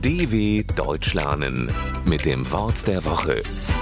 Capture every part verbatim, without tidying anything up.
D W Deutsch lernen mit dem Wort der Woche.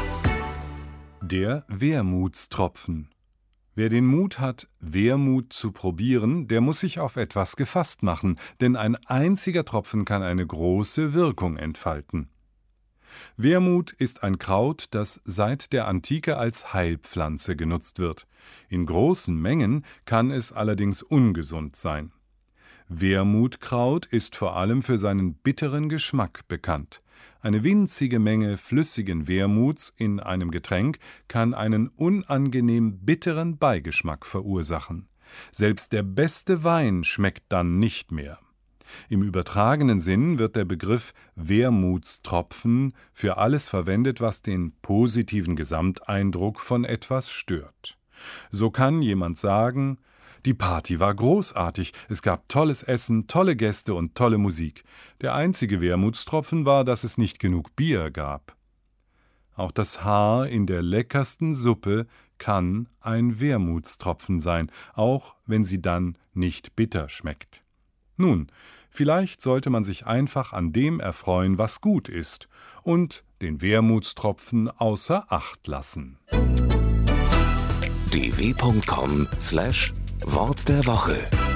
Der Wermutstropfen. Wer den Mut hat, Wermut zu probieren, der muss sich auf etwas gefasst machen, denn ein einziger Tropfen kann eine große Wirkung entfalten. Wermut ist ein Kraut, das seit der Antike als Heilpflanze genutzt wird. In großen Mengen kann es allerdings ungesund sein. Wermutkraut ist vor allem für seinen bitteren Geschmack bekannt. Eine winzige Menge flüssigen Wermuts in einem Getränk kann einen unangenehm bitteren Beigeschmack verursachen. Selbst der beste Wein schmeckt dann nicht mehr. Im übertragenen Sinn wird der Begriff Wermutstropfen für alles verwendet, was den positiven Gesamteindruck von etwas stört. So kann jemand sagen: Die Party war großartig, es gab tolles Essen, tolle Gäste und tolle Musik. Der einzige Wermutstropfen war, dass es nicht genug Bier gab. Auch das Haar in der leckersten Suppe kann ein Wermutstropfen sein, auch wenn sie dann nicht bitter schmeckt. Nun, vielleicht sollte man sich einfach an dem erfreuen, was gut ist, und den Wermutstropfen außer Acht lassen. d w punkt com slash Wort der Woche